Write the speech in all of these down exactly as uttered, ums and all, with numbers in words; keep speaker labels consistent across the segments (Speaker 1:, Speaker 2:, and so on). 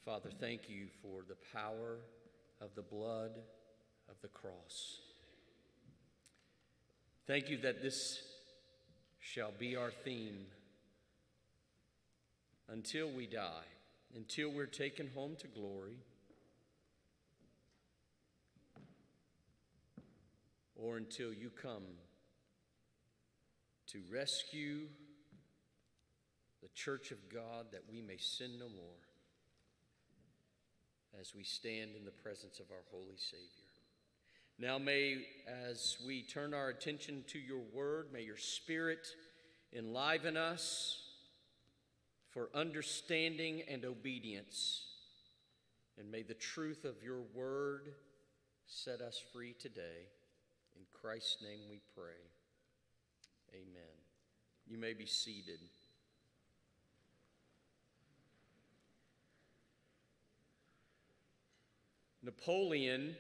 Speaker 1: Father, thank you for the power of the blood of the cross. Thank you that this shall be our theme until we die, until we're taken home to glory, or until you come to rescue the church of God that we may sin no more as we stand in the presence of our holy Savior. Now may, as we turn our attention to your word, may your Spirit enliven us for understanding and obedience. And may the truth of your word set us free today. In Christ's name we pray. Amen. You may be seated. Napoleon,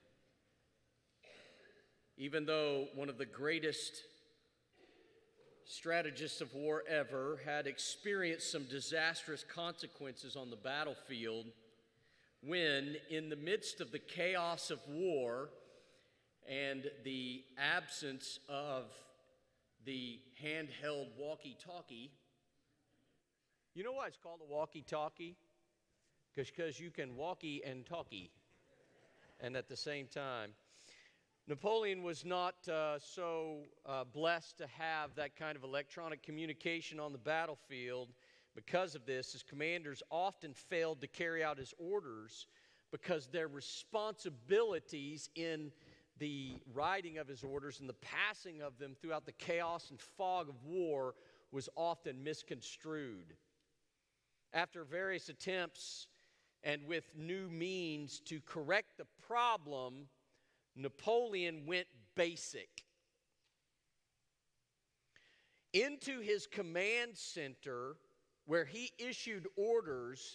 Speaker 1: even though one of the greatest strategists of war ever, had experienced some disastrous consequences on the battlefield when, in the midst of the chaos of war and the absence of the handheld walkie-talkie, you know why it's called a walkie-talkie? Because you can walkie and talkie, and at the same time. Napoleon was not uh, so uh, blessed to have that kind of electronic communication on the battlefield. Because of this, his commanders often failed to carry out his orders because their responsibilities in the writing of his orders and the passing of them throughout the chaos and fog of war was often misconstrued. After various attempts and with new means to correct the problem, Napoleon went basic. Into his command center, where he issued orders,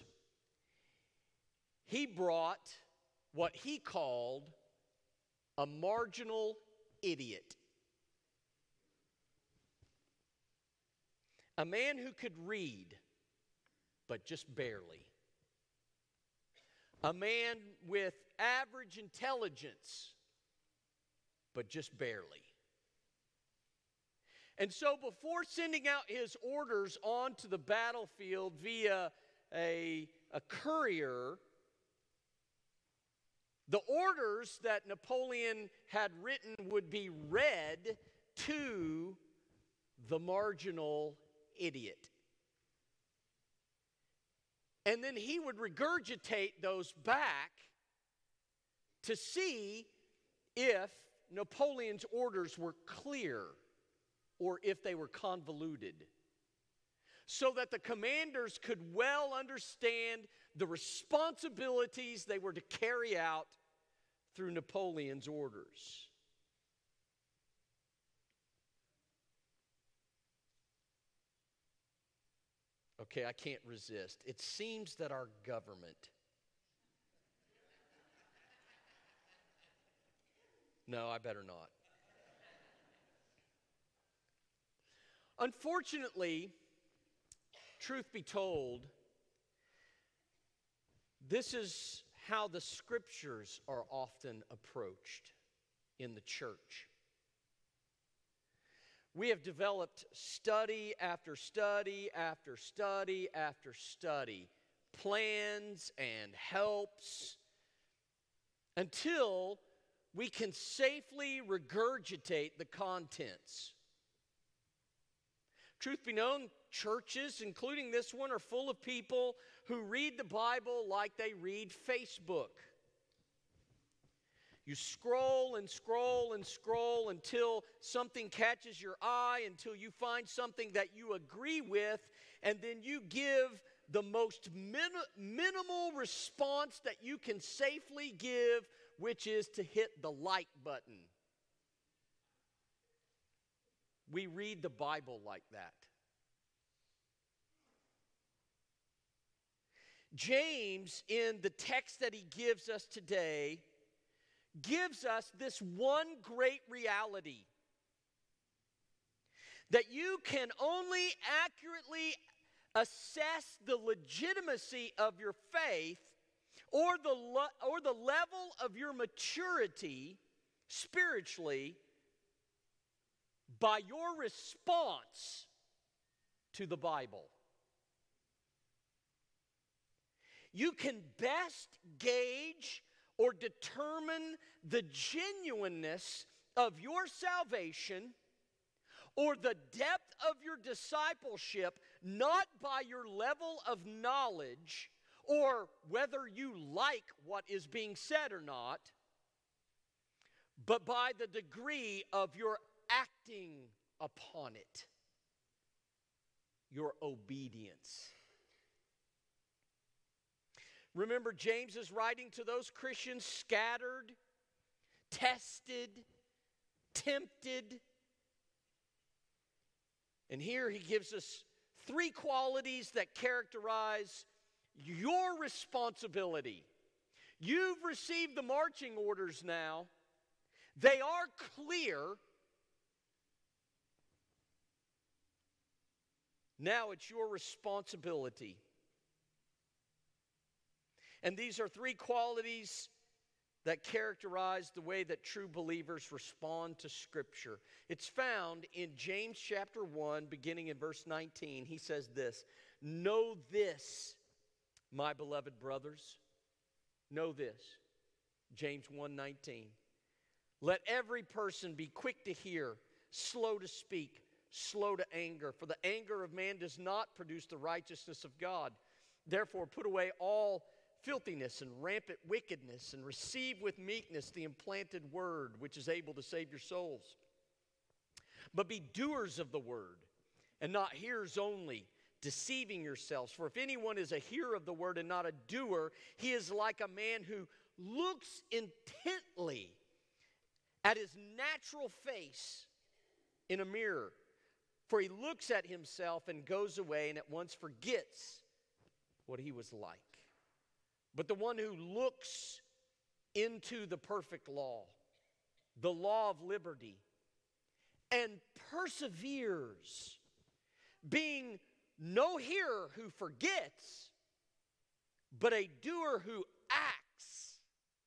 Speaker 1: he brought what he called a marginal idiot. A man who could read, but just barely. A man with average intelligence, but just barely. And so before sending out his orders onto the battlefield via a, a courier, the orders that Napoleon had written would be read to the marginal idiot. And then he would regurgitate those back to see if Napoleon's orders were clear or if they were convoluted, so that the commanders could well understand the responsibilities they were to carry out through Napoleon's orders. Okay, I can't resist. It seems that our government... No, I better not. Unfortunately, truth be told, this is how the scriptures are often approached in the church. We have developed study after study after study after study, plans and helps, until we can safely regurgitate the contents. Truth be known, churches, including this one, are full of people who read the Bible like they read Facebook. You scroll and scroll and scroll until something catches your eye, until you find something that you agree with, and then you give the most min- minimal response that you can safely give, which is to hit the like button. We read the Bible like that. James, in the text that he gives us today, gives us this one great reality: that you can only accurately assess the legitimacy of your faith or the, lo- or the level of your maturity spiritually by your response to the Bible. You can best gauge or determine the genuineness of your salvation or the depth of your discipleship not by your level of knowledge or whether you like what is being said or not, but by the degree of your acting upon it, your obedience. Remember, James is writing to those Christians scattered, tested, tempted. And here he gives us three qualities that characterize your responsibility. You've received the marching orders now. They are clear. Now it's your responsibility. And these are three qualities that characterize the way that true believers respond to Scripture. It's found in James chapter one, beginning in verse nineteen. He says this, "Know this, my beloved brothers." Know this. James one nineteen. "Let every person be quick to hear, slow to speak, slow to anger. For the anger of man does not produce the righteousness of God. Therefore put away all filthiness and rampant wickedness, and receive with meekness the implanted word, which is able to save your souls. But be doers of the word, and not hearers only, deceiving yourselves. For if anyone is a hearer of the word and not a doer, he is like a man who looks intently at his natural face in a mirror. For he looks at himself and goes away and at once forgets what he was like. But the one who looks into the perfect law, the law of liberty, and perseveres, being no hearer who forgets, but a doer who acts,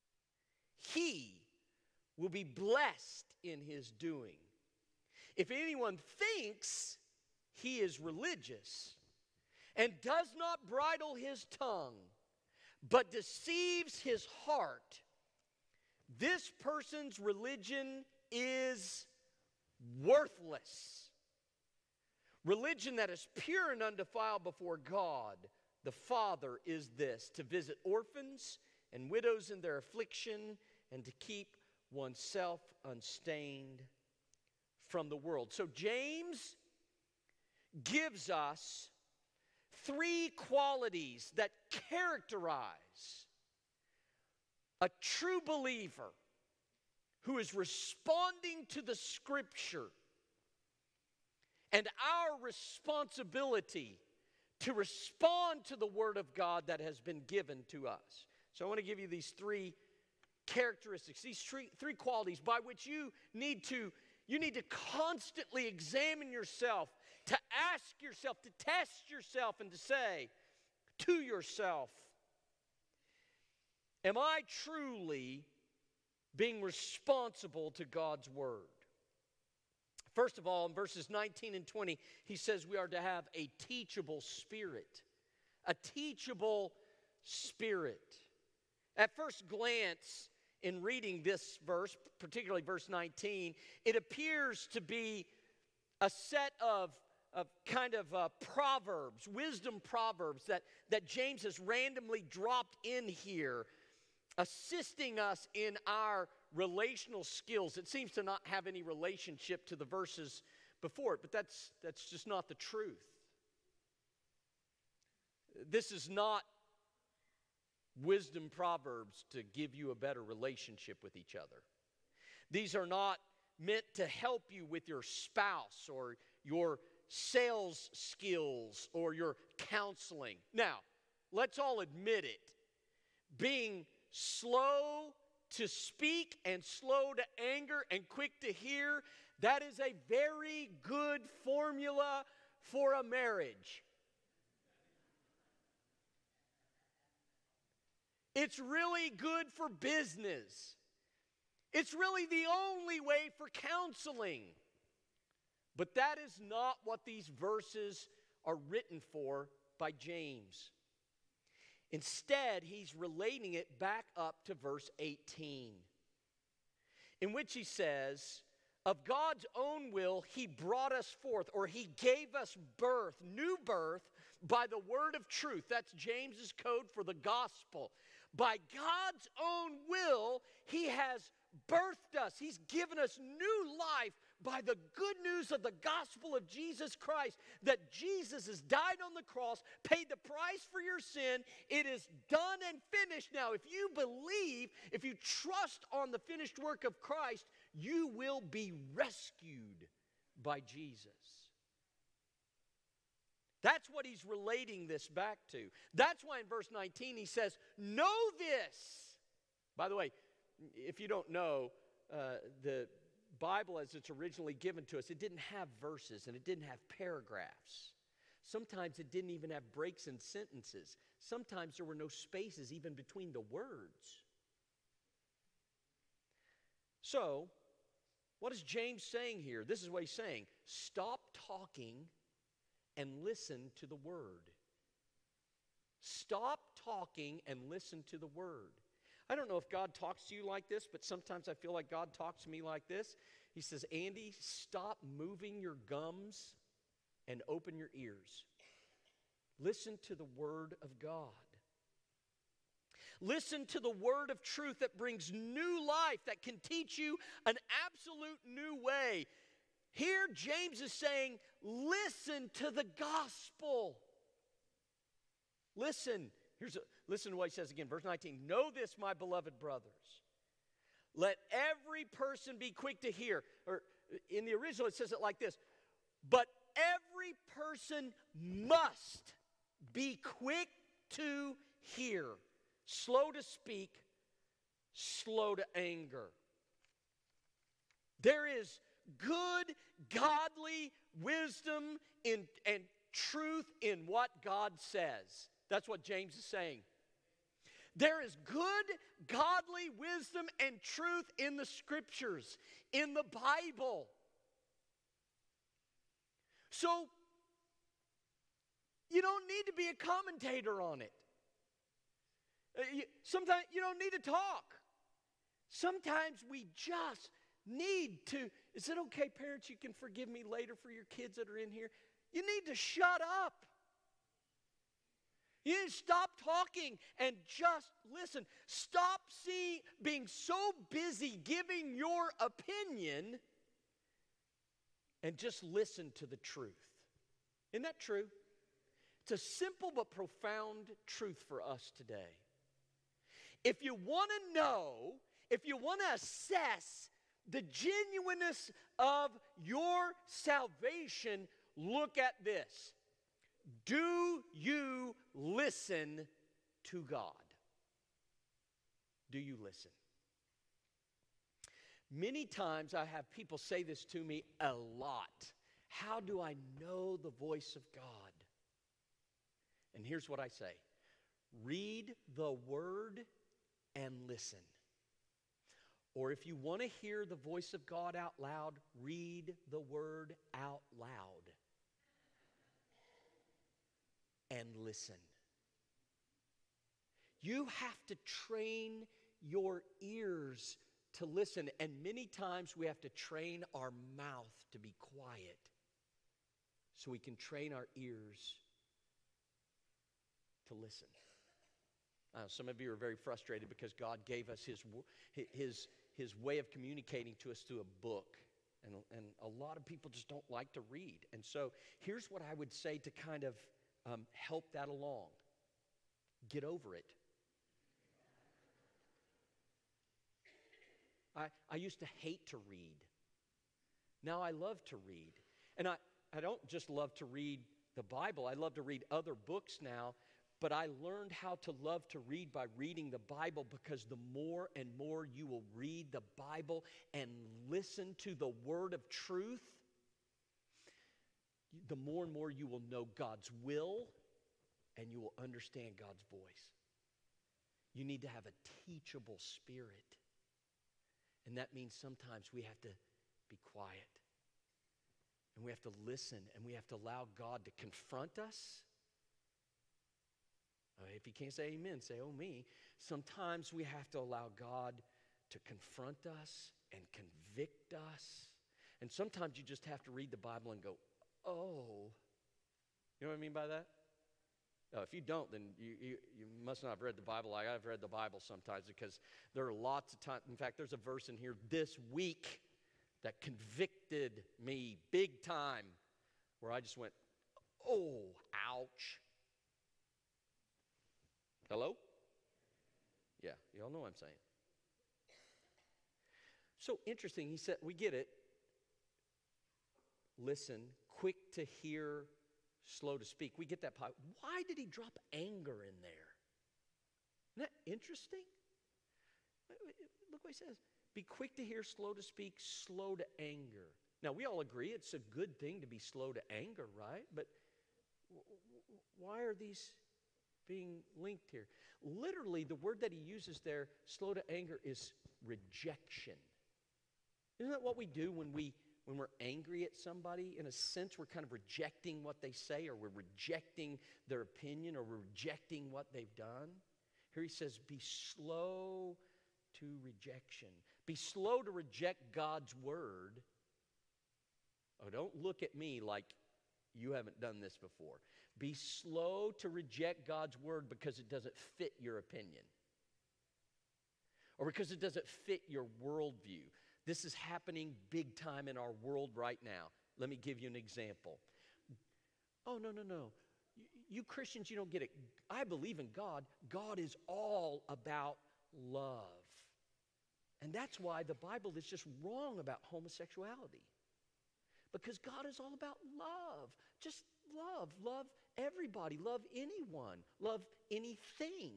Speaker 1: he will be blessed in his doing. If anyone thinks he is religious and does not bridle his tongue, but deceives his heart, this person's religion is worthless. Religion that is pure and undefiled before God, the Father, is this: to visit orphans and widows in their affliction, and to keep oneself unstained from the world. So James gives us three qualities that characterize a true believer who is responding to the Scripture and our responsibility to respond to the Word of God that has been given to us. So I want to give you these three characteristics, these three, three qualities by which you need to you need to constantly examine yourself, to ask yourself, to test yourself, and to say to yourself, am I truly being responsible to God's Word? First of all, in verses nineteen and twenty, he says we are to have a teachable spirit. A teachable spirit. At first glance, in reading this verse, particularly verse nineteen, it appears to be a set of, of kind of uh, proverbs, wisdom proverbs that, that James has randomly dropped in here, assisting us in our relational skills. It seems to not have any relationship to the verses before it, but that's, that's just not the truth. This is not wisdom proverbs to give you a better relationship with each other. These are not meant to help you with your spouse or your sales skills or your counseling. Now, let's all admit it. Being slow to speak and slow to anger and quick to hear, that is a very good formula for a marriage. It's really good for business. It's really the only way for counseling. But that is not what these verses are written for by James. Instead, he's relating it back up to verse eighteen, in which he says, of God's own will, he brought us forth, or he gave us birth, new birth, by the word of truth. That's James's code for the gospel. By God's own will, he has birthed us. He's given us new life by the good news of the gospel of Jesus Christ, that Jesus has died on the cross, paid the price for your sin. It is done and finished. Now, if you believe, if you trust on the finished work of Christ, you will be rescued by Jesus. That's what he's relating this back to. That's why in verse nineteen he says, know this. By the way, if you don't know, uh, the Bible as it's originally given to us, it didn't have verses and it didn't have paragraphs. Sometimes it didn't even have breaks in sentences. Sometimes there were no spaces even between the words. So, what is James saying here? This is what he's saying. Stop talking and listen to the word. Stop talking and listen to the word. I don't know if God talks to you like this, but sometimes I feel like God talks to me like this. He says, Andy, stop moving your gums and open your ears. Listen to the word of God. Listen to the word of truth that brings new life, that can teach you an absolute new way. Here, James is saying, listen to the gospel. Listen. Here's a, listen to what he says again, verse nineteen. Know this, my beloved brothers. Let every person be quick to hear. Or in the original, it says it like this. But every person must be quick to hear, slow to speak, slow to anger. There is good, godly wisdom in, and truth in what God says. That's what James is saying. There is good, godly wisdom and truth in the Scriptures, in the Bible. So, you don't need to be a commentator on it. Sometimes you don't need to talk. Sometimes we just need to. Is it okay, parents, you can forgive me later for your kids that are in here? You need to shut up. You need to stop talking and just listen. Stop see, being so busy giving your opinion and just listen to the truth. Isn't that true? It's a simple but profound truth for us today. If you want to know, if you want to assess the genuineness of your salvation, look at this. Do you listen to God? Do you listen? Many times I have people say this to me a lot. How do I know the voice of God? And here's what I say. Read the word and listen. Or if you want to hear the voice of God out loud, read the word out loud. And listen. You have to train your ears to listen. And many times we have to train our mouth to be quiet so we can train our ears to listen. Uh, some of you are very frustrated because God gave us his, his, his way of communicating to us through a book. And, and a lot of people just don't like to read. And so here's what I would say to kind of Um, help that along. Get over it. I, I used to hate to read. Now I love to read. And I, I don't just love to read the Bible. I love to read other books now. But I learned how to love to read by reading the Bible, because the more and more you will read the Bible and listen to the word of truth, the more and more you will know God's will and you will understand God's voice. You need to have a teachable spirit. And that means sometimes we have to be quiet. And we have to listen, and we have to allow God to confront us. Uh, if you can't say amen, say, oh, me. Sometimes we have to allow God to confront us and convict us. And sometimes you just have to read the Bible and go, oh. You know what I mean by that? No, if you don't, then you, you, you must not have read the Bible like I've read the Bible sometimes, because there are lots of times. In fact, there's a verse in here this week that convicted me big time, where I just went, oh, ouch. Hello? Yeah, you all know what I'm saying. So interesting, he said, we get it. Listen, quick to hear, slow to speak. We get that part. Why did he drop anger in there? Isn't that interesting? Look what he says. Be quick to hear, slow to speak, slow to anger. Now, we all agree it's a good thing to be slow to anger, right? But why are these being linked here? Literally, the word that he uses there, slow to anger, is rejection. Isn't that what we do when we when we're angry at somebody? In a sense, we're kind of rejecting what they say, or we're rejecting their opinion, or we're rejecting what they've done. Here he says, be slow to rejection. Be slow to reject God's word. Oh, don't look at me like you haven't done this before. Be slow to reject God's word because it doesn't fit your opinion, or because it doesn't fit your worldview. This is happening big time in our world right now. Let me give you an example. Oh, no, no, no. You, you Christians, you don't get it. I believe in God. God is all about love. And that's why the Bible is just wrong about homosexuality. Because God is all about love. Just love. Love everybody. Love anyone. Love anything.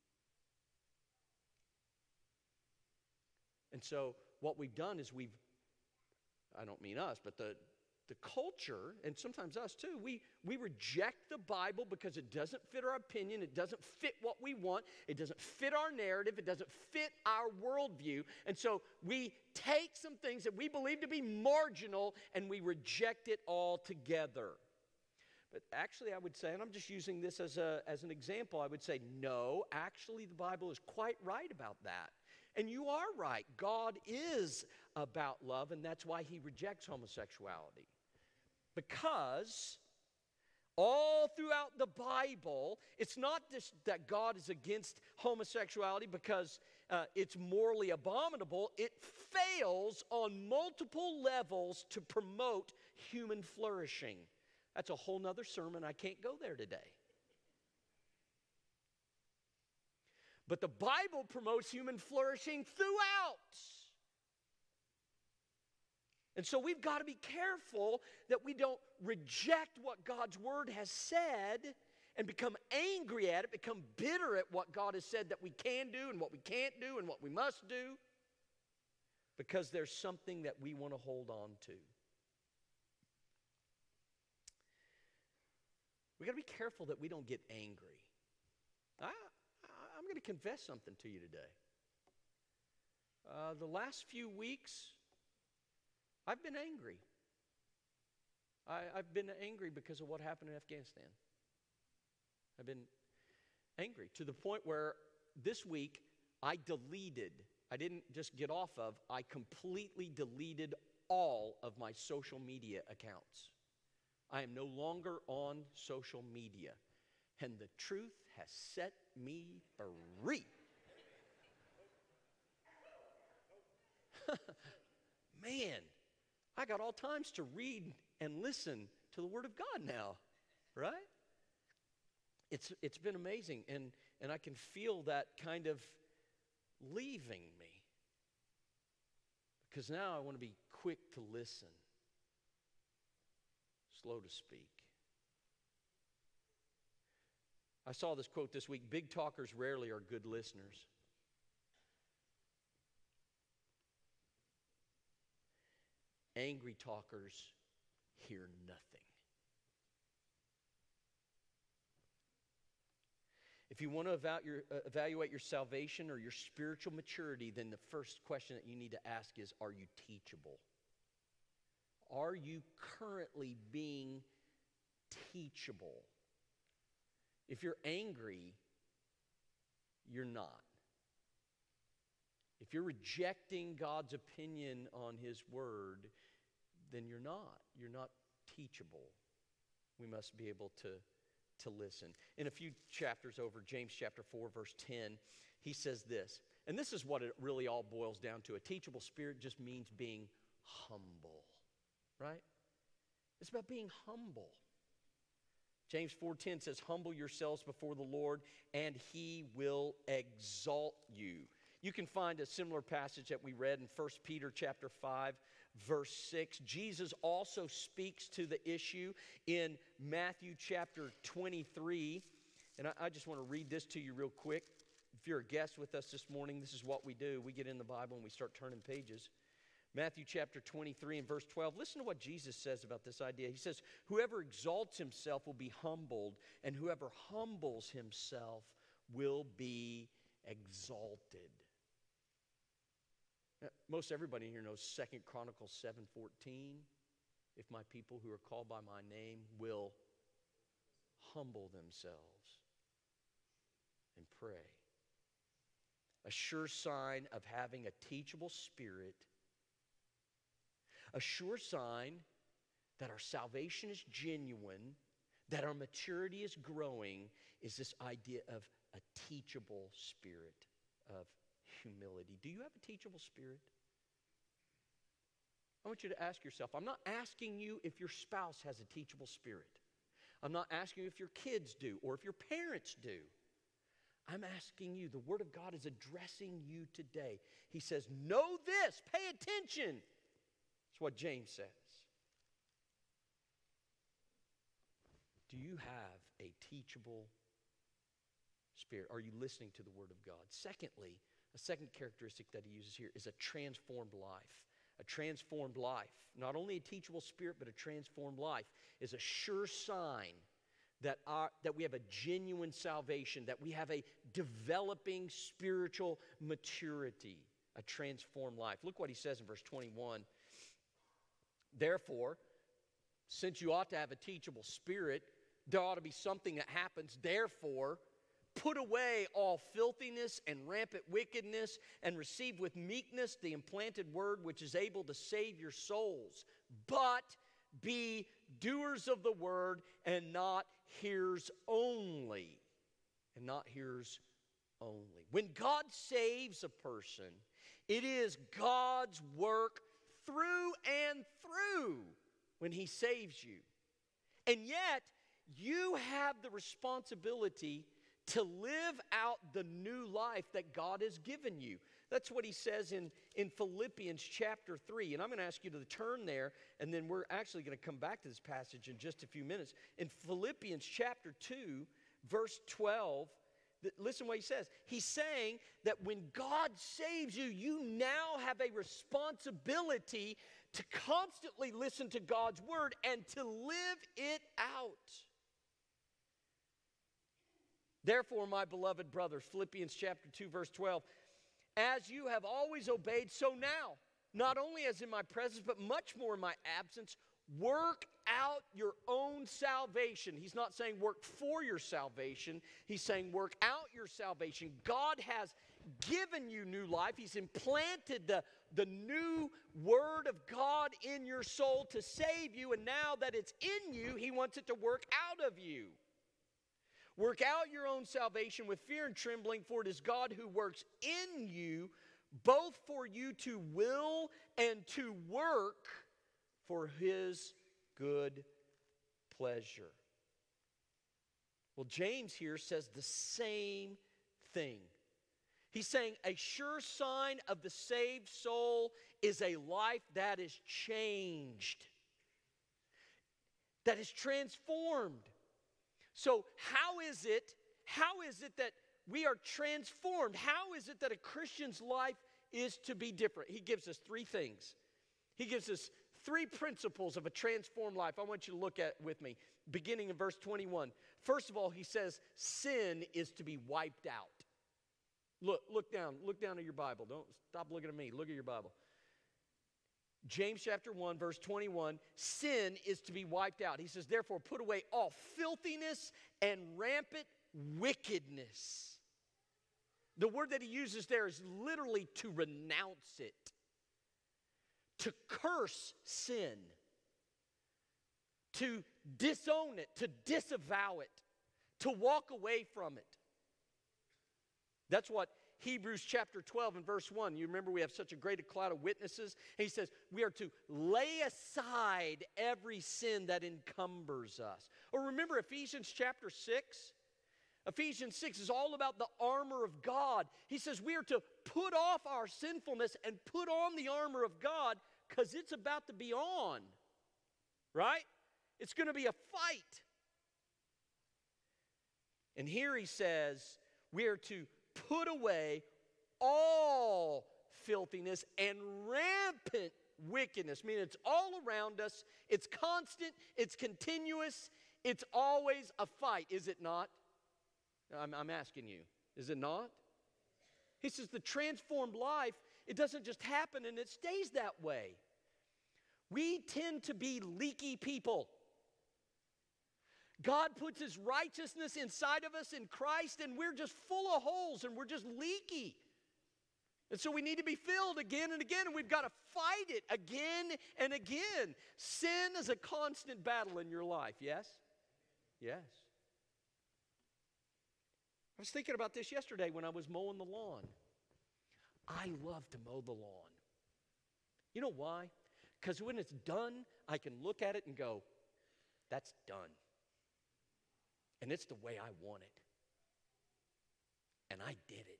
Speaker 1: And so what we've done is we've, I don't mean us, but the, the culture, and sometimes us too, we, we reject the Bible because it doesn't fit our opinion, it doesn't fit what we want, it doesn't fit our narrative, it doesn't fit our worldview. And so we take some things that we believe to be marginal and we reject it altogether. But actually, I would say, and I'm just using this as, a, as an example, I would say, no, actually the Bible is quite right about that. And you are right. God is about love, and that's why he rejects homosexuality. Because all throughout the Bible, it's not just that God is against homosexuality because uh, it's morally abominable. It fails on multiple levels to promote human flourishing. That's a whole nother sermon. I can't go there today. But the Bible promotes human flourishing throughout. And so we've got to be careful that we don't reject what God's word has said and become angry at it, become bitter at what God has said that we can do and what we can't do and what we must do, because there's something that we want to hold on to. We've got to be careful that we don't get angry. I, I'm going to confess something to you today. Uh, the last few weeks, I've been angry. I, I've been angry because of what happened in Afghanistan. I've been angry to the point where this week I deleted, I didn't just get off of, I completely deleted all of my social media accounts. I am no longer on social media. And the truth has set me free. Man, I got all times to read and listen to the Word of God now, right? It's it's been amazing, and, and I can feel that kind of leaving me. Because now I want to be quick to listen, slow to speak. I saw this quote this week: big talkers rarely are good listeners. Angry talkers hear nothing. If you want to evaluate your, uh, evaluate your salvation or your spiritual maturity, then the first question that you need to ask is, are you teachable? Are you currently being teachable? If you're angry, you're not. If you're rejecting God's opinion on His Word, then you're not. You're not teachable. We must be able to to listen. In a few chapters over, James chapter four, verse ten, he says this, and this is what it really all boils down to. A teachable spirit just means being humble, right? It's about being humble. James four ten says, humble yourselves before the Lord, and He will exalt you. You can find a similar passage that we read in First Peter chapter five, verse six. Jesus also speaks to the issue in Matthew chapter twenty-three. And I, I just want to read this to you real quick. If you're a guest with us this morning, this is what we do. We get in the Bible and we start turning pages. Matthew chapter twenty-three and verse twelve. Listen to what Jesus says about this idea. He says, whoever exalts himself will be humbled, and whoever humbles himself will be exalted. Now, most everybody here knows Second Chronicles seven fourteen. If my people who are called by my name will humble themselves and pray. A sure sign of having a teachable spirit, a sure sign that our salvation is genuine, that our maturity is growing, is this idea of a teachable spirit of humility. Do you have a teachable spirit? I want you to ask yourself. I'm not asking you if your spouse has a teachable spirit. I'm not asking you if your kids do or if your parents do. I'm asking you, the Word of God is addressing you today. He says, know this, pay attention. That's what James says. Do you have a teachable spirit? Are you listening to the Word of God? Secondly, a second characteristic that he uses here is a transformed life. A transformed life, not only a teachable spirit, but a transformed life, is a sure sign that, our, that we have a genuine salvation, that we have a developing spiritual maturity, a transformed life. Look what he says in verse twenty-one. Therefore, since you ought to have a teachable spirit, there ought to be something that happens. Therefore, put away all filthiness and rampant wickedness, and receive with meekness the implanted word which is able to save your souls. But be doers of the word and not hearers only. And not hearers only. When God saves a person, it is God's work through and through when He saves you. And yet, you have the responsibility to live out the new life that God has given you. That's what he says in, in Philippians chapter three. And I'm going to ask you to turn there, and then we're actually going to come back to this passage in just a few minutes. In Philippians chapter two, verse twelve, th- listen what he says. He's saying that when God saves you, you now have a responsibility to constantly listen to God's word and to live it out. Therefore, my beloved brothers, Philippians chapter two, verse twelve, as you have always obeyed, so now, not only as in my presence, but much more in my absence, work out your own salvation. He's not saying work for your salvation. He's saying work out your salvation. God has given you new life. He's implanted the, the new word of God in your soul to save you, and now that it's in you, He wants it to work out of you. Work out your own salvation with fear and trembling, for it is God who works in you, both for you to will and to work for His good pleasure. Well, James here says the same thing. He's saying a sure sign of the saved soul is a life that is changed, that is transformed. So how is it, how is it that we are transformed? How is it that a Christian's life is to be different? He gives us three things. He gives us
Speaker 2: three principles of a transformed life I want you to look at with me, beginning in verse twenty-one. First of all, he says, sin is to be wiped out. Look, look down, look down at your Bible. Don't stop looking at me. Look at your Bible. James chapter one, verse twenty-one, sin is to be wiped out. He says, therefore, put away all filthiness and rampant wickedness. The word that he uses there is literally to renounce it, to curse sin, to disown it, to disavow it, to walk away from it. That's what Hebrews chapter twelve and verse one, you remember we have such a great cloud of witnesses. He says we are to lay aside every sin that encumbers us. Or remember Ephesians chapter six? Ephesians six is all about the armor of God. He says we are to put off our sinfulness and put on the armor of God because it's about to be on, right? It's going to be a fight. And here he says we are to put away all filthiness and rampant wickedness. I mean, it's all around us. It's constant. It's continuous. It's always a fight, is it not? I'm, I'm asking you, is it not? He says the transformed life, it doesn't just happen and it stays that way. We tend to be leaky people. God puts His righteousness inside of us in Christ, and we're just full of holes, and we're just leaky. And so we need to be filled again and again, and we've got to fight it again and again. Sin is a constant battle in your life, yes? Yes. I was thinking about this yesterday when I was mowing the lawn. I love to mow the lawn. You know why? Because when it's done, I can look at it and go, that's done. And it's the way I want it. And I did it.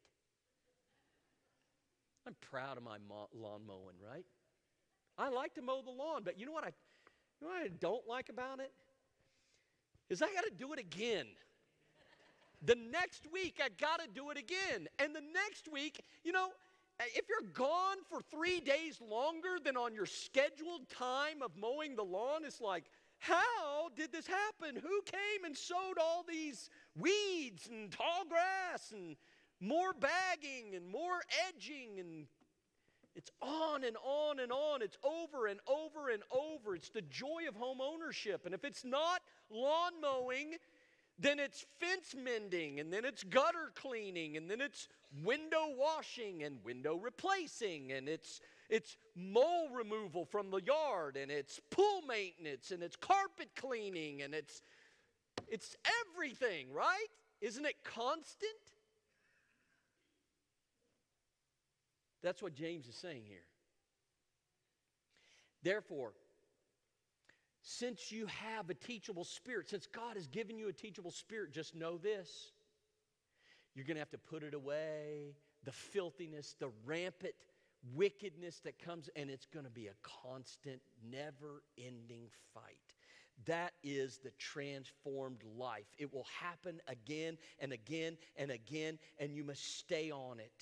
Speaker 2: I'm proud of my mo- lawn mowing, right? I like to mow the lawn, but you know what I, you know what I don't like about it? Is I got to do it again. The next week, I got to do it again. And the next week, you know, if you're gone for three days longer than on your scheduled time of mowing the lawn, it's like, how did this happen? Who came and sowed all these weeds and tall grass and more bagging and more edging? And it's on and on and on. It's over and over and over. It's the joy of home ownership. And if it's not lawn mowing, then it's fence mending, and then it's gutter cleaning, and then it's window washing and window replacing, and it's it's mole removal from the yard, and it's pool maintenance, and it's carpet cleaning, and it's it's everything, right? Isn't it constant? That's what James is saying here. Therefore, since you have a teachable spirit, since God has given you a teachable spirit, just know this. You're going to have to put it away, the filthiness, the rampant wickedness that comes, and it's going to be a constant, never-ending fight. That is the transformed life. It will happen again and again and again, and you must stay on it.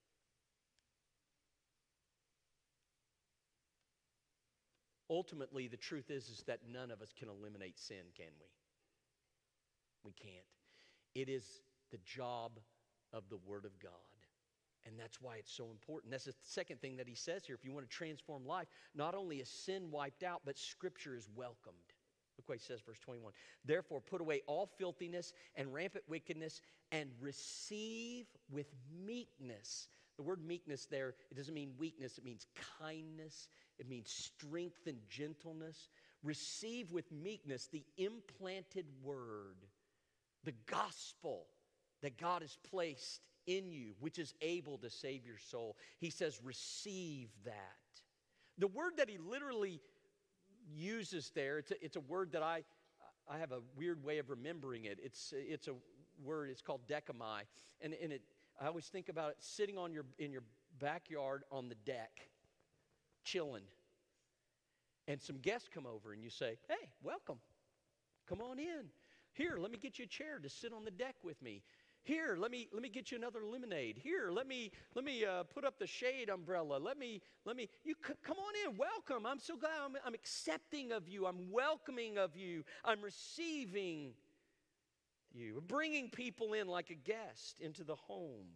Speaker 2: Ultimately, the truth is, is that none of us can eliminate sin, can we? We can't. It is the job of the Word of God. And that's why it's so important. That's the second thing that he says here. If you want to transform life, not only is sin wiped out, but Scripture is welcomed. Look what he says, verse twenty-one. Therefore, put away all filthiness and rampant wickedness and receive with meekness. The word meekness there, it doesn't mean weakness. It means kindness. It means strength and gentleness. Receive with meekness the implanted word, the gospel that God has placed in you, which is able to save your soul. He says, receive that. The word that he literally uses there, it's a, it's a word that I, I have a weird way of remembering it. It's, it's a word, it's called decamai. And, and it, I always think about it sitting on your, in your backyard on the deck, chilling. And some guests come over and you say, hey, welcome. Come on in. Here, let me get you a chair to sit on the deck with me. Here, let me let me get you another lemonade. Here, let me let me uh, put up the shade umbrella. Let me let me you c- come on in. Welcome. I'm so glad. I'm, I'm accepting of you. I'm welcoming of you. I'm receiving you. Bringing people in like a guest into the home.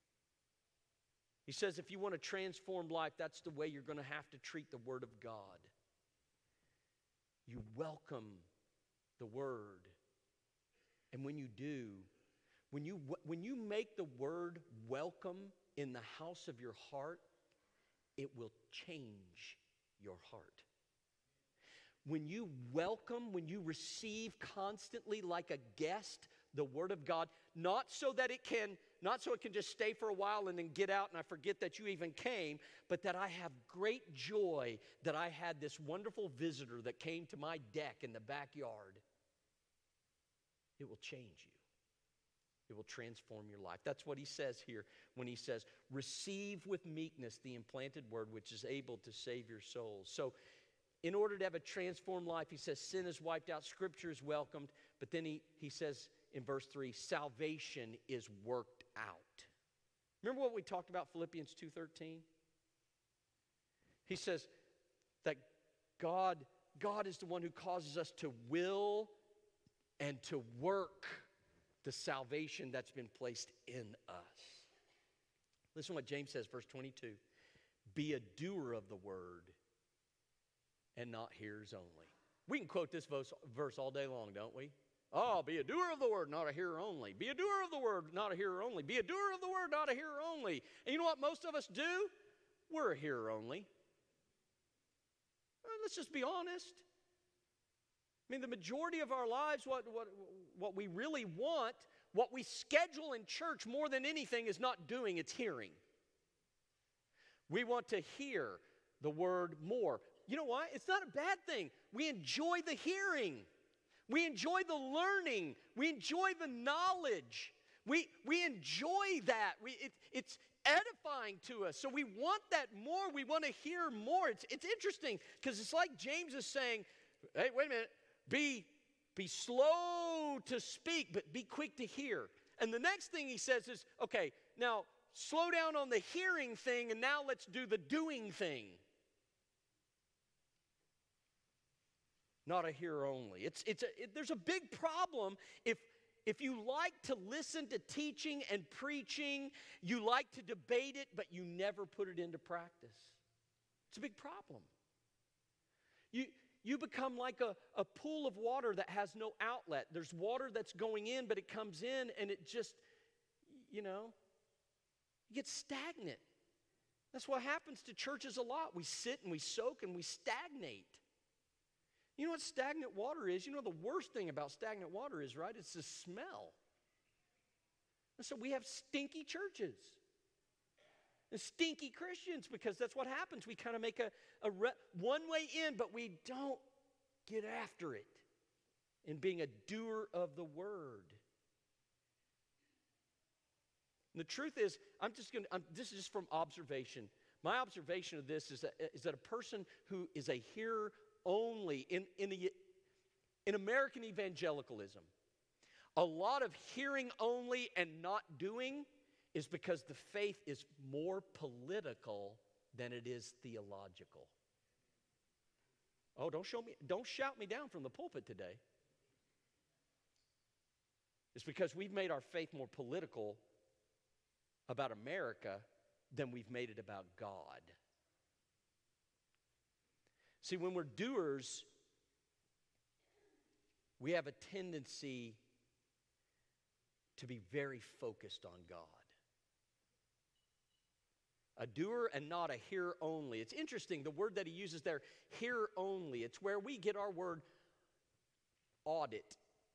Speaker 2: He says, if you want a transformed life, that's the way you're going to have to treat the Word of God. You welcome the Word. And when you do, when you, when you make the Word welcome in the house of your heart, it will change your heart. When you welcome, when you receive constantly like a guest the Word of God, not so that it can, not so it can just stay for a while and then get out and I forget that you even came, but that I have great joy that I had this wonderful visitor that came to my deck in the backyard. It will change you. It will transform your life. That's what he says here when he says, receive with meekness the implanted word which is able to save your souls. So in order to have a transformed life, he says sin is wiped out, Scripture is welcomed, but then he, he says in verse three, salvation is worked out. Remember what we talked about, Philippians two thirteen? He says that God, God is the one who causes us to will and to work the salvation that's been placed in us. Listen to what James says, verse twenty-two. Be a doer of the word and not hearers only. We can quote this verse, verse all day long, don't we? Oh, be a doer of the word, not a hearer only. Be a doer of the word, not a hearer only. Be a doer of the word, not a hearer only. And you know what most of us do? We're a hearer only. Well, let's just be honest. I mean, the majority of our lives, what, what, what we really want, what we schedule in church more than anything is not doing, it's hearing. We want to hear the word more. You know what? It's not a bad thing. We enjoy the hearing. We enjoy the learning. We enjoy the knowledge. We, we enjoy that. We, it, it's edifying to us. So we want that more. We want to hear more. It's, it's interesting because it's like James is saying, hey, wait a minute. Be, be slow to speak, but be quick to hear. And the next thing he says is, okay, now slow down on the hearing thing, and now let's do the doing thing. Not a hearer only. It's, it's a, it, there's a big problem if, if you like to listen to teaching and preaching, you like to debate it, but you never put it into practice. It's a big problem. You, you become like a, a pool of water that has no outlet. There's water that's going in, but it comes in and it just, you know, it gets stagnant. That's what happens to churches a lot. We sit and we soak and we stagnate. You know what stagnant water is? You know the worst thing about stagnant water is, right? It's the smell. And so we have stinky churches and stinky Christians because that's what happens. We kind of make a, a re- one way in, but we don't get after it in being a doer of the word. And the truth is, I'm just going to, this is just from observation. My observation of this is that, is that a person who is a hearer only in, in, the, in American evangelicalism, a lot of hearing only and not doing is because the faith is more political than it is theological. Oh, don't show me, don't shout me down from the pulpit today. It's because we've made our faith more political about America than we've made it about God. See, when we're doers, we have a tendency to be very focused on God. A doer and not a hearer only. It's interesting, the word that he uses there, hearer only. It's where we get our word audit.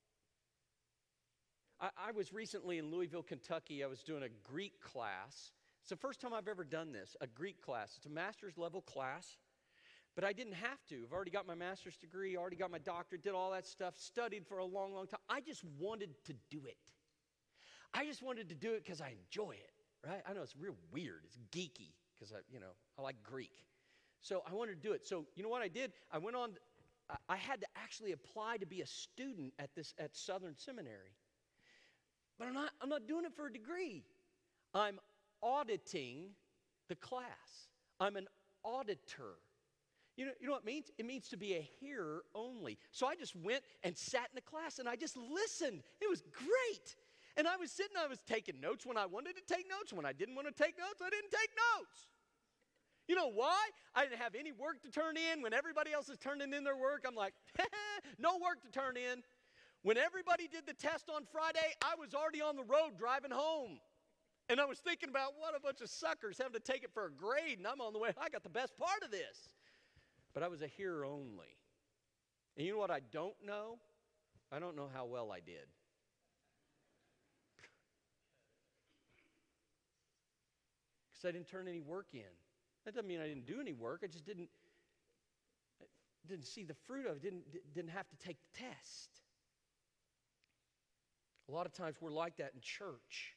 Speaker 2: I, I was recently in Louisville, Kentucky. I was doing a Greek class. It's the first time I've ever done this, a Greek class. It's a master's level class. But I didn't have to. I've already got my master's degree, already got my doctorate, did all that stuff, studied for a long, long time. I just wanted to do it. I just wanted to do it because I enjoy it, right? I know it's real weird. It's geeky because I, you know, I like Greek. So I wanted to do it. So you know what I did? I went on, I had to actually apply to be a student at this, at Southern Seminary. But I'm not, I'm not doing it for a degree. I'm auditing the class. I'm an auditor. You know, you know what it means? It means to be a hearer only. So I just went and sat in the class and I just listened. It was great. And I was sitting, I was taking notes when I wanted to take notes. When I didn't want to take notes, I didn't take notes. You know why? I didn't have any work to turn in. When everybody else is turning in their work, I'm like, no work to turn in. When everybody did the test on Friday, I was already on the road driving home. And I was thinking about what a bunch of suckers having to take it for a grade, and I'm on the way. I got the best part of this. But I was a hearer only. And you know what I don't know? I don't know how well I did. Because I didn't turn any work in. That doesn't mean I didn't do any work. I just didn't, didn't see the fruit of it, didn't, didn't have to take the test. A lot of times we're like that in church.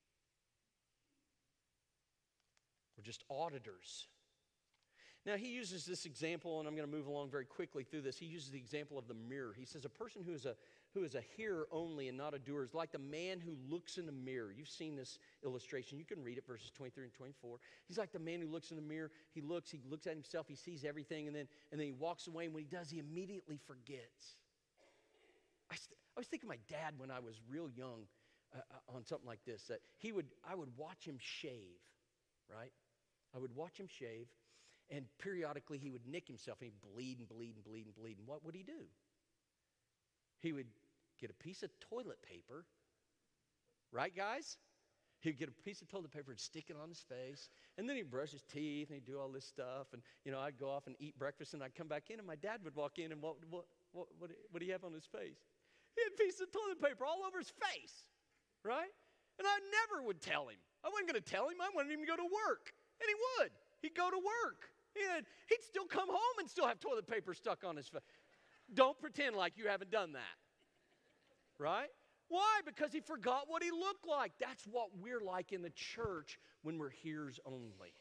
Speaker 2: We're just auditors. Now, he uses this example, and I'm going to move along very quickly through this. He uses the example of the mirror. He says, a person who is a, who is a hearer only and not a doer is like the man who looks in a mirror. You've seen this illustration. You can read it, verses twenty-three and twenty-four. He's like the man who looks in the mirror. He looks, he looks at himself, he sees everything, and then, and then he walks away, and when he does, he immediately forgets. I, st- I was thinking of my dad when I was real young uh, on something like this, that he would, I would watch him shave, right? I would watch him shave. And periodically he would nick himself and he'd bleed and bleed and bleed and bleed. And what would he do? He would get a piece of toilet paper, right, guys? He'd get a piece of toilet paper and stick it on his face. And then he'd brush his teeth and he'd do all this stuff. And, you know, I'd go off and eat breakfast and I'd come back in and my dad would walk in and what, what, what, what, what do you have on his face? He had a piece of toilet paper all over his face, right? And I never would tell him. I wasn't going to tell him. I wanted him to go to work. And he would. He'd go to work. He'd, he'd still come home and still have toilet paper stuck on his face. Don't pretend like you haven't done that. Right? Why? Because he forgot what he looked like. That's what we're like in the church when we're hearers only.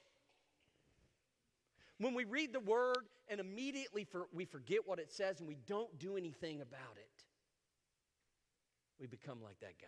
Speaker 2: When we read the word and immediately for, we forget what it says and we don't do anything about it, we become like that guy.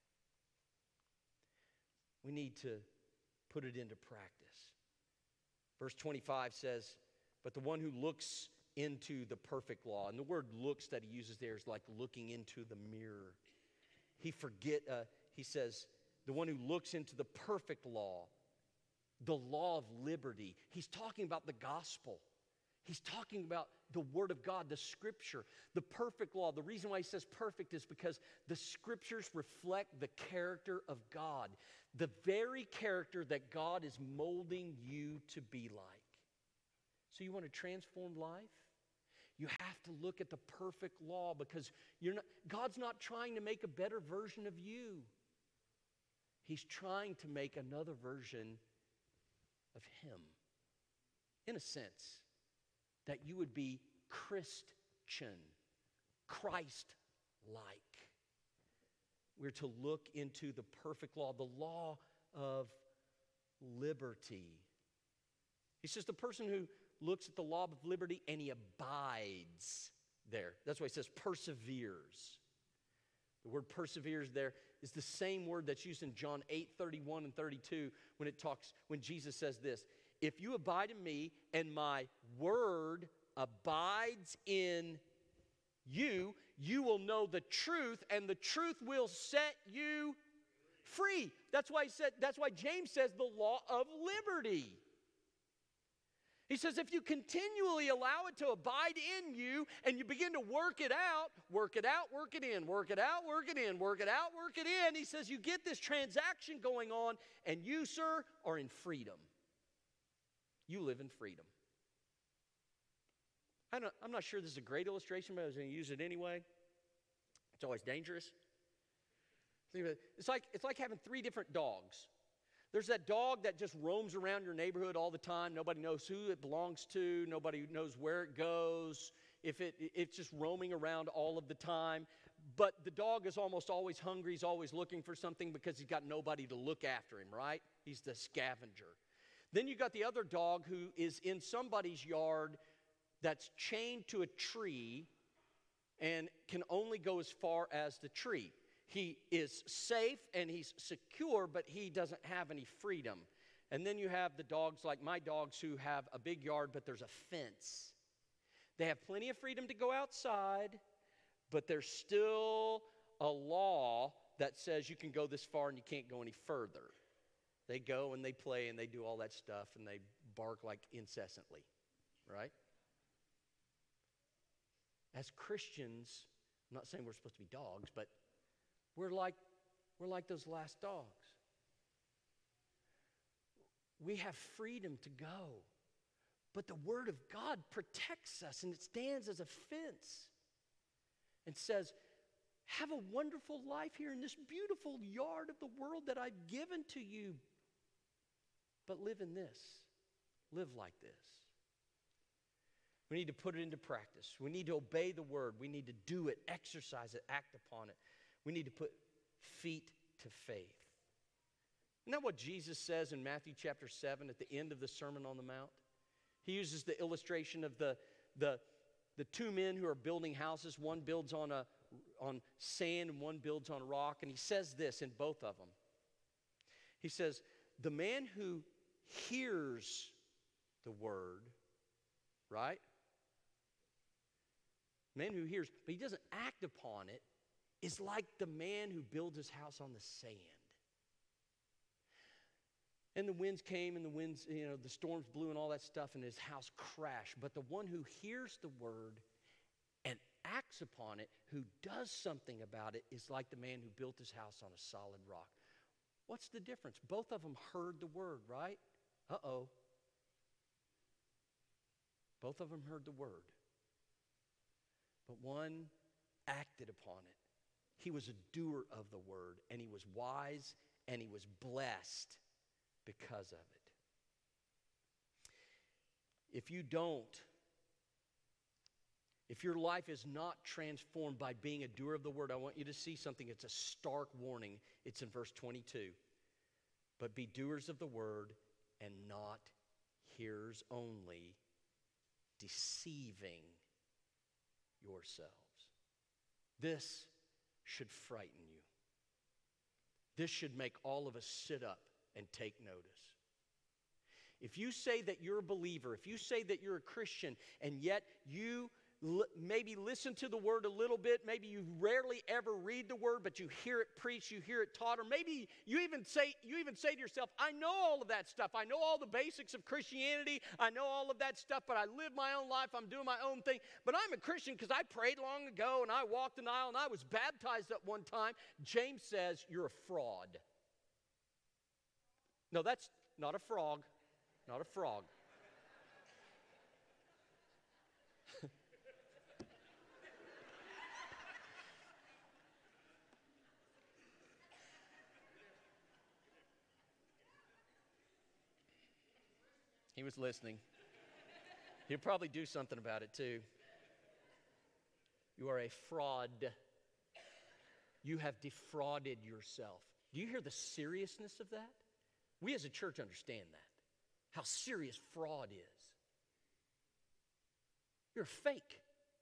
Speaker 2: We need to put it into practice. Verse twenty-five says, but the one who looks into the perfect law, and the word looks that he uses there is like looking into the mirror. He forget, uh, he says, the one who looks into the perfect law, the law of liberty. He's talking about the gospel. He's talking about the word of God, the scripture, the perfect law. The reason why he says perfect is because the scriptures reflect the character of God, the very character that God is molding you to be like. So you want a transformed life? You have to look at the perfect law because you're not, God's not trying to make a better version of you. He's trying to make another version of him. In a sense, that you would be Christian, Christ-like. We're to look into the perfect law, the law of liberty. He says the person who looks at the law of liberty and he abides there. That's why he says perseveres. The word perseveres there is the same word that's used in John eight, thirty-one and thirty-two when it talks, when Jesus says this, if you abide in me and my word abides in you, you will know the truth and the truth will set you free. That's why he said, that's why James says the law of liberty. He says if you continually allow it to abide in you and you begin to work it out, work it out, work it in, work it out, work it in, work it out, work it in, he says you get this transaction going on and you, sir, are in freedom. You live in freedom. I don't, I'm not sure this is a great illustration, but I was going to use it anyway. It's always dangerous. Think about it. It's like, it's like having three different dogs. There's that dog that just roams around your neighborhood all the time. Nobody knows who it belongs to. Nobody knows where it goes. If it, it's just roaming around all of the time. But the dog is almost always hungry. He's always looking for something because he's got nobody to look after him, right? He's the scavenger. Then you got the other dog who is in somebody's yard that's chained to a tree and can only go as far as the tree. he is safe and he's secure, but he doesn't have any freedom. And then you have the dogs like my dogs who have a big yard, but there's a fence. They have plenty of freedom to go outside, but there's still a law that says you can go this far and you can't go any further. They go and they play and they do all that stuff and they bark like incessantly, right? As Christians, I'm not saying we're supposed to be dogs, but we're like, we're like those last dogs. We have freedom to go, but the Word of God protects us, and it stands as a fence and says, have a wonderful life here in this beautiful yard of the world that I've given to you, but live in this. Live like this. We need to put it into practice. We need to obey the Word. We need to do it, exercise it, act upon it. We need to put feet to faith. Isn't that what Jesus says in Matthew chapter seven at the end of the Sermon on the Mount? He uses the illustration of the, the, the two men who are building houses. One builds on, a, on sand and one builds on rock. And he says this in both of them. He says, the man who hears the word, right? Man who hears, but he doesn't act upon it, is like the man who builds his house on the sand. And the winds came and the winds, you know, the storms blew and all that stuff, and his house crashed. But the one who hears the word and acts upon it, who does something about it, is like the man who built his house on a solid rock. What's the difference? Both of them heard the word, right? Uh-oh. Both of them heard the word. But one acted upon it. He was a doer of the word, and he was wise, and he was blessed because of it. If you don't, if your life is not transformed by being a doer of the word, I want you to see something. It's a stark warning. It's in verse twenty-two. But be doers of the word and not hearers only, deceiving yourselves. This should frighten you. This should make all of us sit up and take notice. If you say that you're a believer, if you say that you're a Christian, and yet you l- maybe listen to the word a little bit, maybe you rarely ever read the word, but you hear it preached, you hear it taught, or maybe you even say you even say to yourself, I know all of that stuff. I know all the basics of Christianity. I know all of that stuff, but I live my own life. I'm doing my own thing. But I'm a Christian because I prayed long ago, and I walked an aisle, and I was baptized at one time. James says you're a fraud. No, that's not a frog. Not a frog. He was listening. He'll probably do something about it too. You are a fraud. You have defrauded yourself. Do you hear the seriousness of that? We as a church understand that, how serious fraud is. You're fake.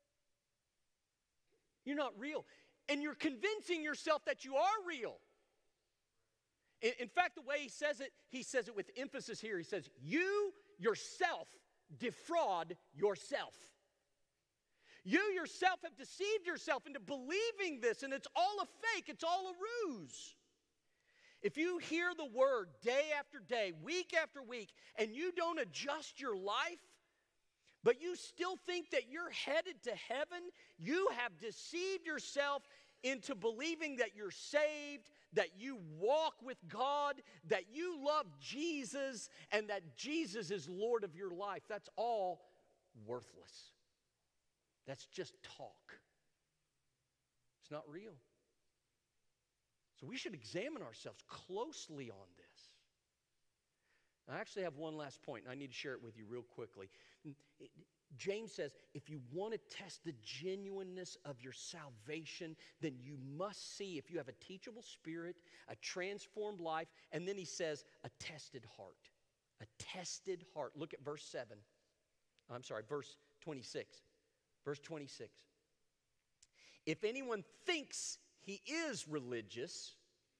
Speaker 2: You're not real. And you're convincing yourself that you are real. In, in fact, the way he says it, he says it with emphasis here. He says, you yourself defraud yourself. You yourself have deceived yourself into believing this, and it's all a fake. It's all a ruse. If you hear the word day after day, week after week, and you don't adjust your life, but you still think that you're headed to heaven, you have deceived yourself into believing that you're saved, that you walk with God, that you love Jesus, and that Jesus is Lord of your life. That's all worthless. That's just talk. It's not real. So we should examine ourselves closely on this. I actually have one last point, and I need to share it with you real quickly. James says, if you want to test the genuineness of your salvation, then you must see if you have a teachable spirit, a transformed life, and then he says, a tested heart. A tested heart. Look at verse seven. I'm sorry, verse twenty-six. Verse twenty-six. If anyone thinks he is religious,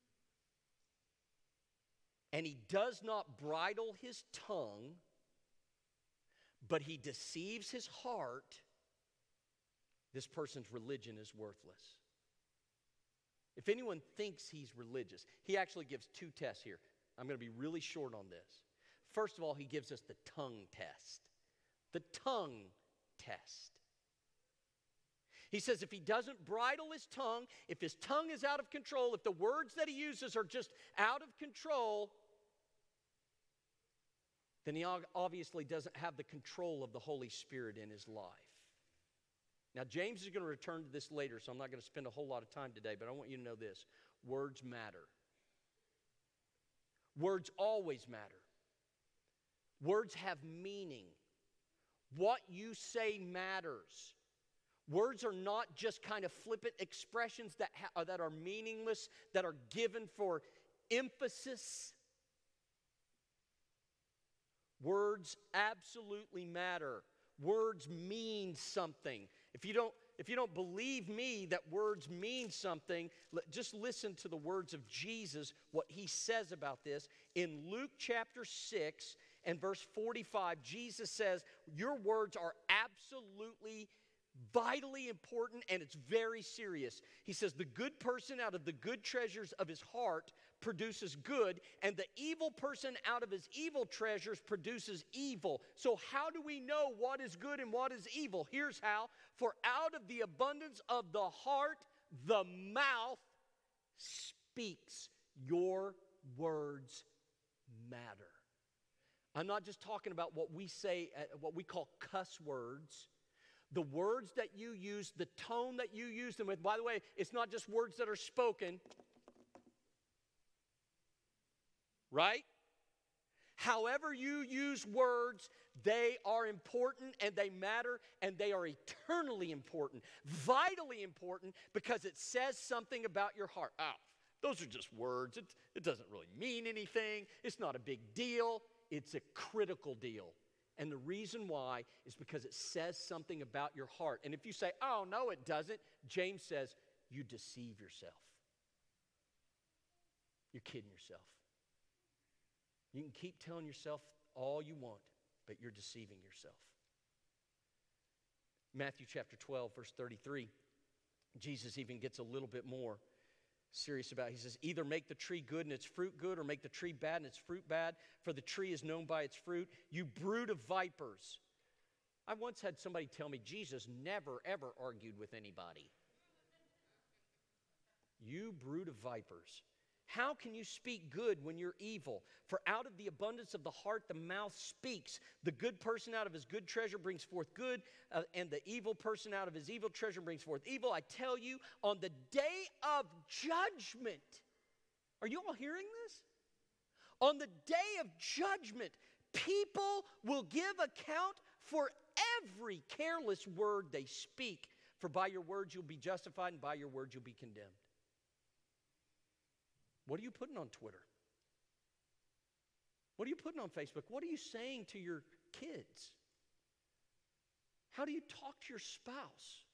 Speaker 2: and he does not bridle his tongue, but he deceives his heart, this person's religion is worthless. If anyone thinks he's religious, he actually gives two tests here. I'm going to be really short on this. First of all, he gives us the tongue test. The tongue test. He says if he doesn't bridle his tongue, if his tongue is out of control, if the words that he uses are just out of control, then he obviously doesn't have the control of the Holy Spirit in his life. Now, James is going to return to this later, so I'm not going to spend a whole lot of time today, but I want you to know this. Words matter. Words always matter. Words have meaning. What you say matters. Words are not just kind of flippant expressions that, ha- that are meaningless, that are given for emphasis. Words absolutely matter. Words mean something. If you don't, if you don't believe me that words mean something, just listen to the words of Jesus, what he says about this. In Luke chapter six and verse forty-five, Jesus says, your words are absolutely vitally important, and it's very serious. He says, the good person out of the good treasures of his heart produces good, and the evil person out of his evil treasures produces evil. So how do we know what is good and what is evil? Here's how. For out of the abundance of the heart, the mouth speaks. Your words matter. I'm not just talking about what we say, uh, what we call cuss words. The words that you use, the tone that you use them with. By the way, it's not just words that are spoken. Right? However you use words, they are important and they matter and they are eternally important, vitally important, because it says something about your heart. Oh, those are just words. It, it doesn't really mean anything. It's not a big deal. It's a critical deal. And the reason why is because it says something about your heart. And if you say, oh, no, it doesn't, James says, you deceive yourself. You're kidding yourself. You can keep telling yourself all you want, but you're deceiving yourself. Matthew chapter twelve, verse thirty-three, Jesus even gets a little bit more serious about it. He says, either make the tree good and its fruit good, or make the tree bad and its fruit bad, for the tree is known by its fruit. You brood of vipers. I once had somebody tell me Jesus never, ever argued with anybody. You brood of vipers. How can you speak good when you're evil? For out of the abundance of the heart, the mouth speaks. The good person out of his good treasure brings forth good, uh, and the evil person out of his evil treasure brings forth evil. I tell you, on the day of judgment, are you all hearing this? On the day of judgment, people will give account for every careless word they speak. For by your words you'll be justified, and by your words you'll be condemned. What are you putting on Twitter? What are you putting on Facebook? What are you saying to your kids? How do you talk to your spouse?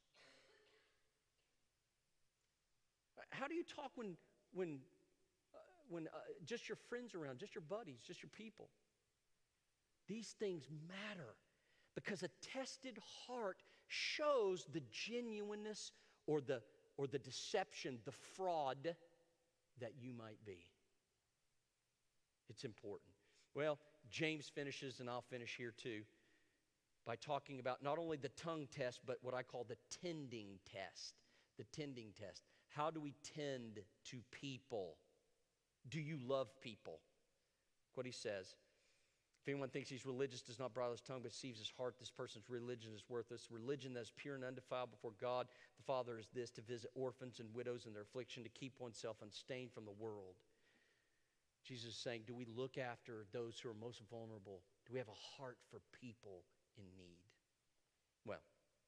Speaker 2: How do you talk when, when, uh, when uh, just your friends are around, just your buddies, just your people? These things matter because a tested heart shows the genuineness or the, or the deception, the fraud that you might be. It's important. Well, James finishes, and I'll finish here too, by talking about not only the tongue test, but what I call the tending test. The tending test. How do we tend to people? Do you love people? What he says. If anyone thinks he's religious, does not bridle his tongue, but deceives his heart, this person's religion is worthless. Religion that is pure and undefiled before God the Father is this, to visit orphans and widows in their affliction, to keep oneself unstained from the world. Jesus is saying, do we look after those who are most vulnerable? Do we have a heart for people in need? Well,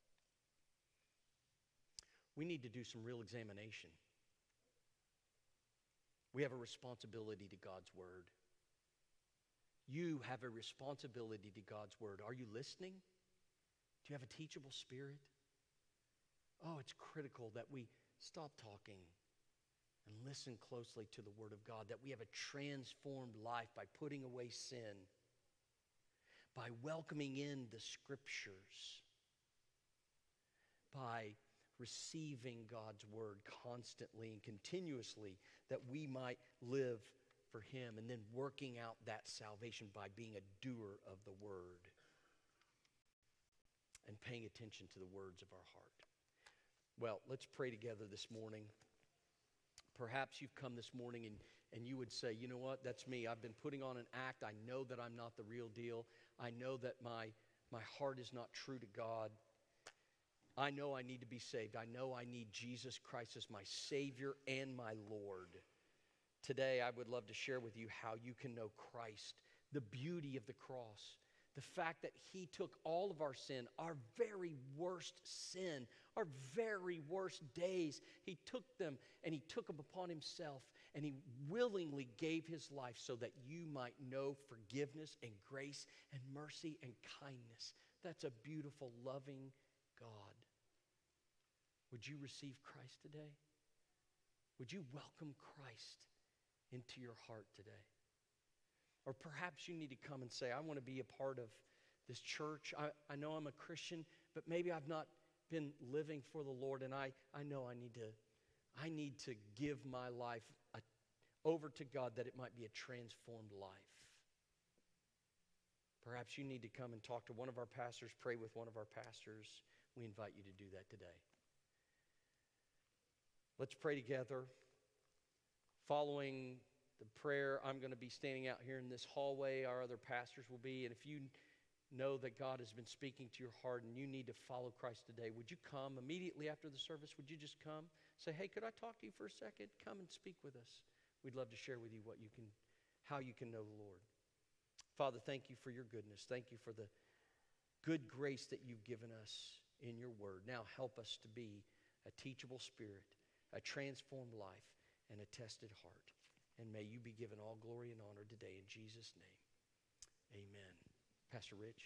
Speaker 2: we need to do some real examination. We have a responsibility to God's word. You have a responsibility to God's word. Are you listening? Do you have a teachable spirit? Oh, it's critical that we stop talking and listen closely to the Word of God, that we have a transformed life by putting away sin, by welcoming in the Scriptures, by receiving God's Word constantly and continuously, that we might live for Him, and then working out that salvation by being a doer of the Word and paying attention to the words of our heart. Well, let's pray together this morning. Perhaps you've come this morning and, and you would say, you know what, that's me. I've been putting on an act. I know that I'm not the real deal. I know that my, my heart is not true to God. I know I need to be saved. I know I need Jesus Christ as my Savior and my Lord. Today, I would love to share with you how you can know Christ, the beauty of the cross, the fact that He took all of our sin, our very worst sin, our very worst days. He took them and He took them upon Himself, and He willingly gave His life so that you might know forgiveness and grace and mercy and kindness. That's a beautiful, loving God. Would you receive Christ today? Would you welcome Christ into your heart today? Or perhaps you need to come and say, I want to be a part of this church. I, I know I'm a Christian, but maybe I've not been living for the Lord, and I, I know I need to I need to give my life a, over to God, that it might be a transformed life. Perhaps you need to come and talk to one of our pastors, pray with one of our pastors. We invite you to do that today. Let's pray together. Following the prayer, I'm going to be standing out here in this hallway. Our other pastors will be. And if you know that God has been speaking to your heart and you need to follow Christ today, would you come immediately after the service? Would you just come? Say, hey, could I talk to you for a second? Come and speak with us. We'd love to share with you what you can, how you can know the Lord. Father, thank you for your goodness. Thank you for the good grace that you've given us in your word. Now help us to be a teachable spirit, a transformed life, and a tested heart. And may you be given all glory and honor today in Jesus' name. Amen. Pastor Rich.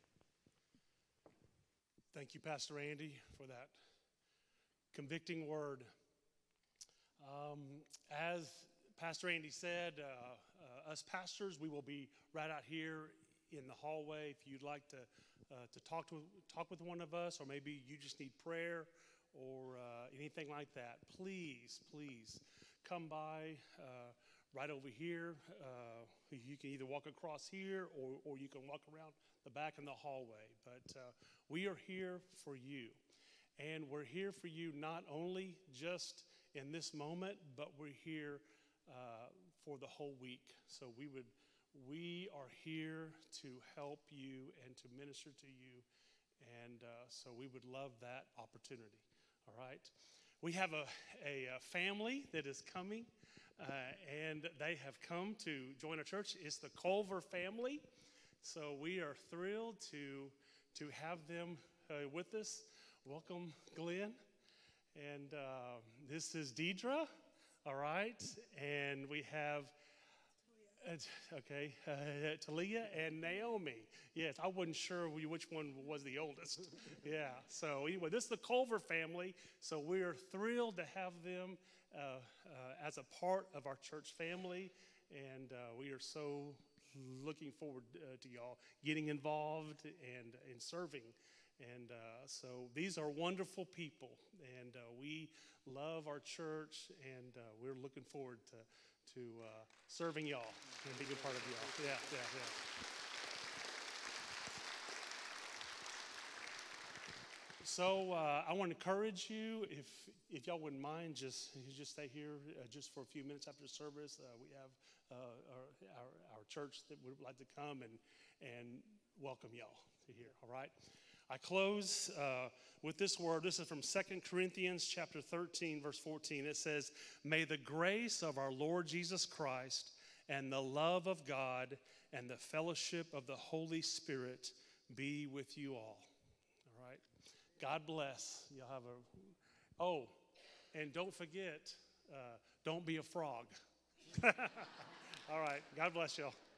Speaker 3: Thank you, Pastor Andy, for that convicting word. Um, as Pastor Andy said, uh, uh, us pastors, we will be right out here in the hallway. If you'd like to uh, to talk to talk with one of us, or maybe you just need prayer or uh, anything like that, please, please come by uh, right over here. Uh, you can either walk across here, or, or you can walk around the back in the hallway. But uh, we are here for you. And we're here for you not only just in this moment, but we're here uh, for the whole week. So we would, we are here to help you and to minister to you. And uh, so we would love that opportunity. All right. We have a, a, a family that is coming, uh, and they have come to join our church. It's the Culver family. So we are thrilled to, to have them uh, with us. Welcome, Glenn. And uh, this is Deidre, all right? And we have, uh, okay, uh, Talia and Naomi. Yes, I wasn't sure which one was the oldest. Yeah, so anyway, this is the Culver family. So we are thrilled to have them uh, uh, as a part of our church family. And uh, we are so looking forward uh, to y'all getting involved and, and serving. And uh, so these are wonderful people, and uh, we love our church, and uh, we're looking forward to, to uh, serving y'all and being a part of y'all. Yeah, yeah, yeah. So uh, I want to encourage you, if if y'all wouldn't mind, just just stay here uh, just for a few minutes after the service. Uh, we have uh, our, our our church that would like to come and and welcome y'all to here. All right. I close uh, with this word. This is from Second Corinthians chapter thirteen, verse fourteen. It says, "May the grace of our Lord Jesus Christ and the love of God and the fellowship of the Holy Spirit be with you all." All right. God bless. You'll have a, oh, and don't forget, uh, don't be a frog. All right. God bless y'all.